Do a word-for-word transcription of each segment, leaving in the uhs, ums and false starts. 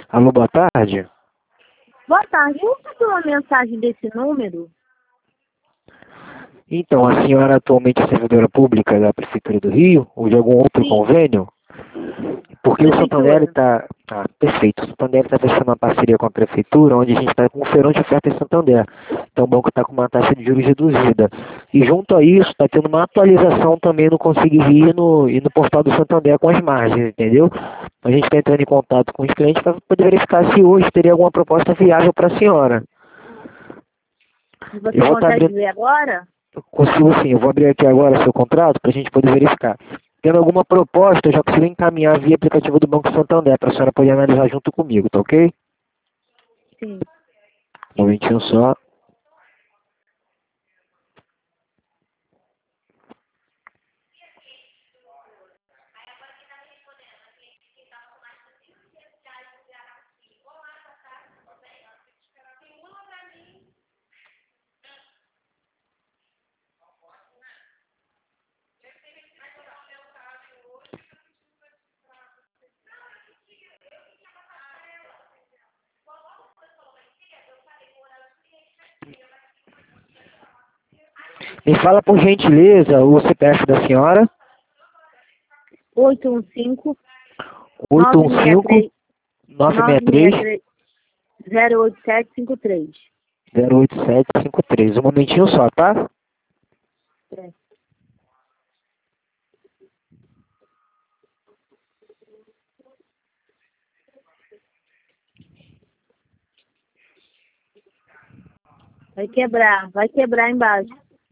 Alô, boa tarde. Boa tarde. Eu recebi uma mensagem desse número. Então, a senhora atualmente é servidora pública da Prefeitura do Rio ou de algum outro Sim. convênio? Porque o Santander Prefeitura. está... Ah, perfeito. O Santander está fechando uma parceria com a Prefeitura, onde a gente está com um feirão de oferta em Santander. Então o banco está com uma taxa de juros reduzida. E junto a isso, está tendo uma atualização também no Conseguir Rir e no, e no portal do Santander com as margens, entendeu? A gente está entrando em contato com os clientes para poder verificar se hoje teria alguma proposta viável para a senhora. Você Eu vou estar consegue abrindo... ver agora? Consigo sim, eu vou abrir aqui agora seu contrato para a gente poder verificar. Tendo alguma proposta, eu já consigo encaminhar via aplicativo do Banco Santander para a senhora poder analisar junto comigo, tá ok? Sim. Um momentinho só. Me fala por gentileza o C P F da senhora. oito um cinco, oito nove um seis cinco, três, nove nove seis três, seis três, zero oito sete cinco três. zero oito sete cinco três. Um momentinho só, tá? É. Vai quebrar, vai quebrar embaixo.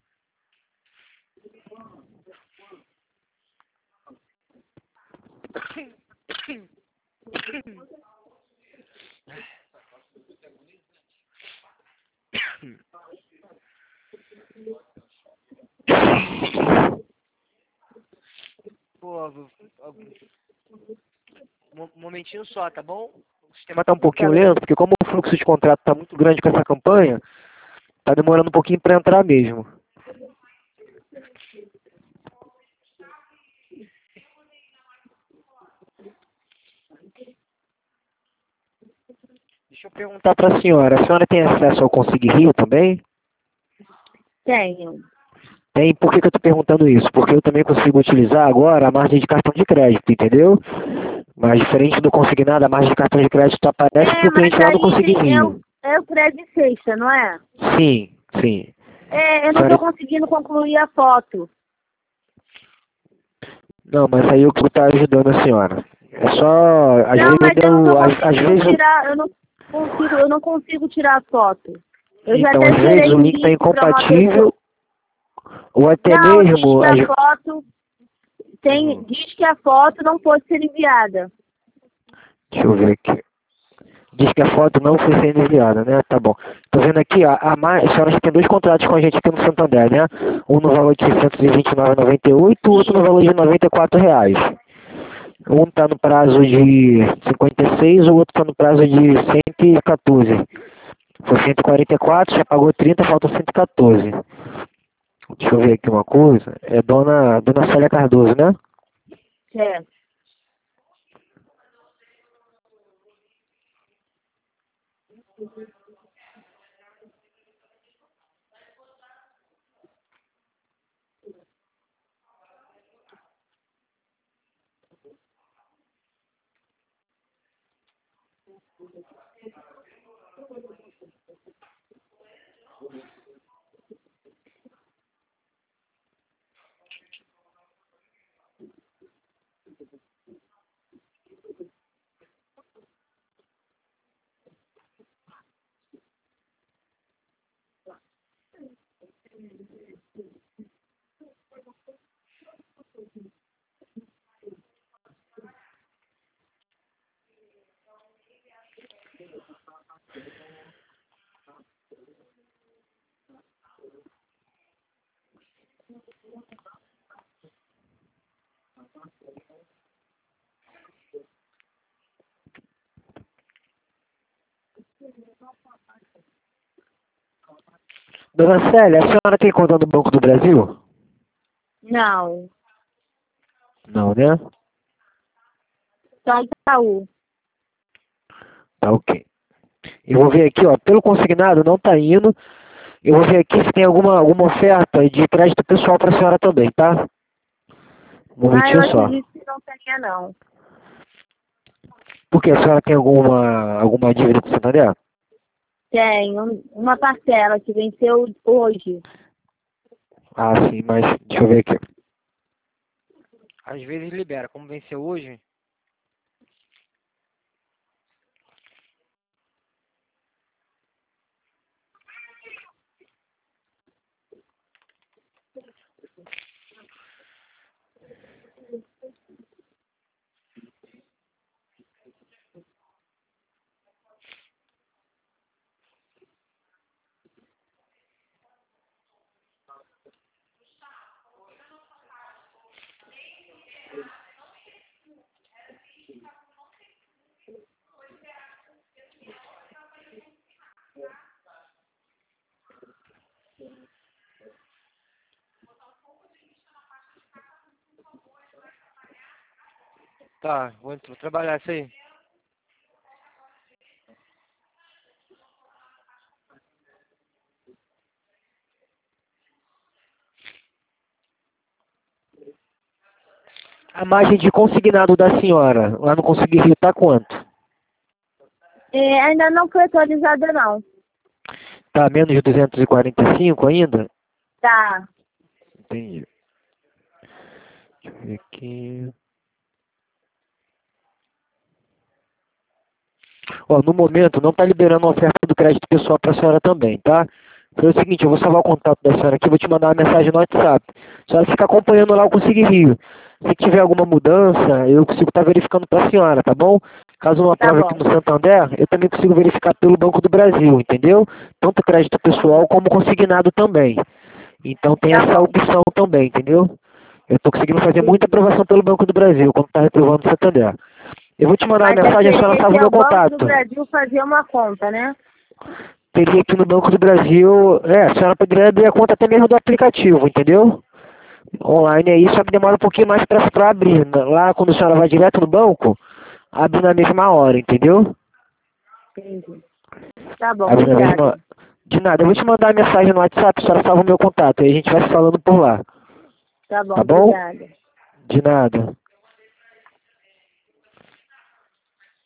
Pô, um momentinho só, tá bom? O sistema tá um pouquinho Tá bom. lento, porque como o fluxo de contrato tá muito grande com essa campanha, tá demorando um pouquinho para entrar mesmo. Deixa eu perguntar para a senhora, a senhora tem acesso ao Conseguir Rio também? Tenho. Tem. Por que, que eu estou perguntando isso? Porque eu também consigo utilizar agora a margem de cartão de crédito, entendeu? Mas diferente do consignado, a margem de cartão de crédito aparece É, para o mas cliente lá do aí Conseguir tem, é, Rio. o, é o crédito sexta, não é? Sim, sim. É, eu não Senhora... estou conseguindo concluir a foto. Não, mas aí eu que estou ajudando a senhora. É só, às Não, vezes mas eu não eu, estou às, às conseguindo vezes, tirar, eu não consigo, eu não consigo tirar a foto. Eu já então até às vezes gerei o um link está link para uma pessoa. incompatível, ou até Não, diz mesmo, que às... a foto tem, Hum, diz que a foto não pode ser enviada. deixa eu ver aqui. Diz que a foto não foi sendo enviada, né? Tá bom. Tô vendo aqui, ó, a, Mar... a senhora tem dois contratos com a gente aqui no Santander, né? Um no valor de seiscentos e vinte e nove reais e noventa e oito centavos, o outro no valor de noventa e quatro reais. Um está no prazo de cinquenta e seis, o outro está no prazo de cento e quatorze. Foi cento e quarenta e quatro, já pagou trinta, falta cento e quatorze. Deixa eu ver aqui uma coisa. É dona, dona Célia Cardoso, né? Certo. Dona Célia, a senhora tem conta no Banco do Brasil? Não. Não, né? Só Itaú. Tá ok. Eu vou ver aqui, ó, pelo consignado não tá indo. Eu vou ver aqui se tem alguma, alguma oferta de crédito pessoal para a senhora também, tá? Um Ah, eu momentinho só. acredito que não tenha, não. Por que a senhora tem alguma, alguma dívida com o Santander? Tem um- uma parcela que venceu hoje. Ah, sim, mas deixa eu ver aqui. Às vezes libera, como venceu hoje. Tá, vou, vou trabalhar isso aí. A margem de consignado da senhora, lá no Consegui Rio, tá quanto? É, ainda não foi atualizada, não. Tá menos de duzentos e quarenta e cinco ainda? Tá. Entendi. Deixa eu ver aqui. Ó, no momento não está liberando a oferta do crédito pessoal para a senhora também, tá? Foi o seguinte, eu vou salvar o contato da senhora aqui, vou te mandar uma mensagem no WhatsApp. A senhora fica acompanhando lá o Consegui Rio. Se tiver alguma mudança, eu consigo estar verificando para a senhora, tá bom? Caso não Tá aprove aqui bom. no Santander, eu também consigo verificar pelo Banco do Brasil, entendeu? Tanto crédito pessoal como consignado também. Então tem Tá essa bom. opção também, entendeu? Eu estou conseguindo fazer muita Entendi. aprovação pelo Banco do Brasil, quando está reprovando o Santander. Eu vou te mandar Mas uma aí mensagem, a senhora teria salva que o ir meu ao Banco do contato. Brasil fazer uma conta, né? Teria que ir no Banco do Brasil, é, a senhora poderia abrir a conta até mesmo do aplicativo, entendeu? Online aí, só que demora um pouquinho mais para abrir. Lá, quando a senhora vai direto no banco, abre na mesma hora, entendeu? Entendi. Tá bom, Abre na mesma obrigada. hora. De nada, eu vou te mandar uma mensagem no WhatsApp, a senhora salva o meu contato, aí a gente vai se falando por lá. Tá bom, Tá bom? obrigada. De nada.